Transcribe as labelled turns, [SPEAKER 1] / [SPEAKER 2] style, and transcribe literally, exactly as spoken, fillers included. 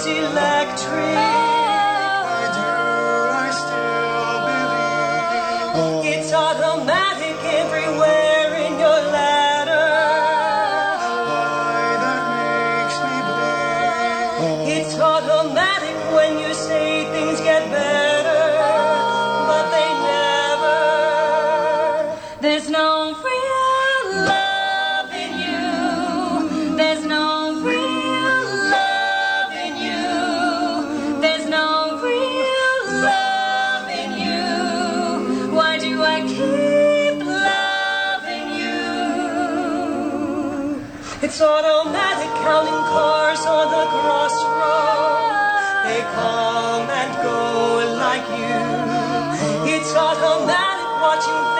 [SPEAKER 1] is electric.
[SPEAKER 2] I do, I still believe.
[SPEAKER 1] It's automatic everywhere in your ladder.
[SPEAKER 2] Why that makes me bleed.
[SPEAKER 1] It's automatic when you say things get better, but they never. There's no real love in you. There's no real love in you. There's no real love in you. Why do I keep loving you? It's automatic counting cars on the crossroad. They come and go like you. It's automatic watching